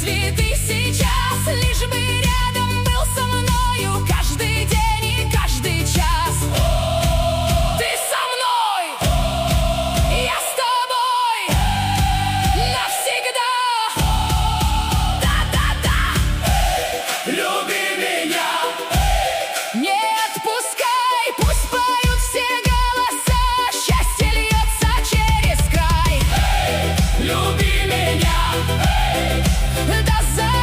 цветы сейчас, лишь бы рядом был со мною каждый день и каждый час. Ты со мной, я с тобой навсегда. Да-да-да. Люби меня, Не отпускай, пусть поют все голоса, счастье льется через край. люби меня, Да за